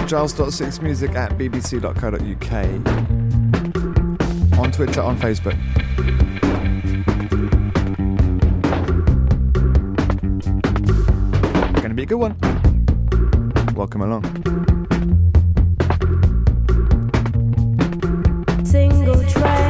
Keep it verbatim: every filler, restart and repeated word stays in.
giles dot six music at b b c dot co dot u k, on Twitter, on Facebook. Gonna be a good one. Welcome along. Single track.